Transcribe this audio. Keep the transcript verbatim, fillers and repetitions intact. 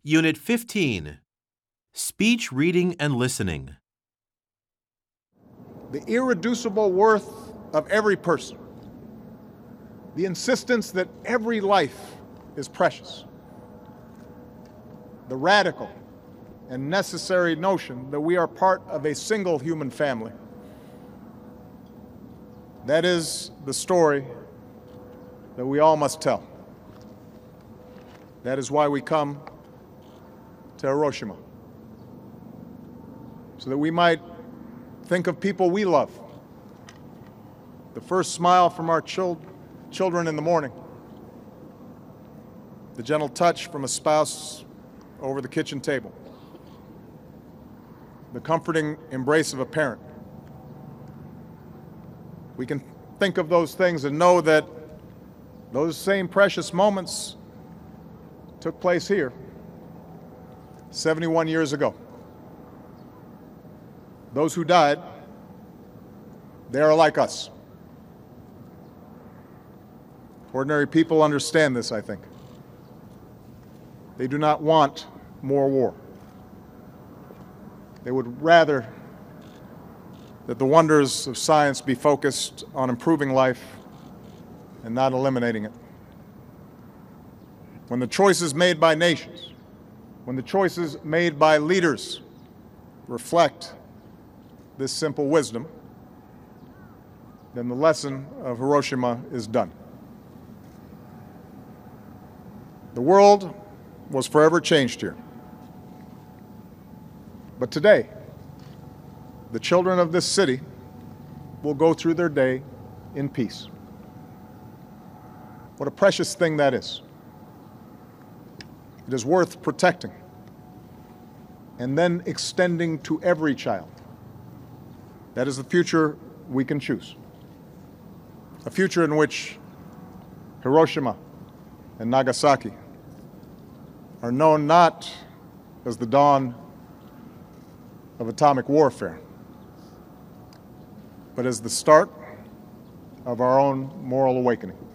Unit fifteen. Speech, Reading, and Listening. The irreducible worth of every person, the insistence that every life is precious, the radical and necessary notion that we are part of a single human family. That is the story that we all must tell. That is why we come to Hiroshima, so that we might think of people we love. The first smile from our chil- children in the morning, the gentle touch from a spouse over the kitchen table, the comforting embrace of a parent. We can think of those things and know that those same precious moments took place here seventy-one years ago. Those who died, they are like us. Ordinary people understand this, I think. They do not want more war. They would rather that the wonders of science be focused on improving life and not eliminating it. When the choices made by nations, when the choices made by leaders reflect this simple wisdom, then the lesson of Hiroshima is done. The world was forever changed here. But today, the children of this city will go through their day in peace. What a precious thing that is. It is worth protecting and then extending to every child. That is the future we can choose. A future in which Hiroshima and Nagasaki are known not as the dawn of atomic warfare, but as the start of our own moral awakening.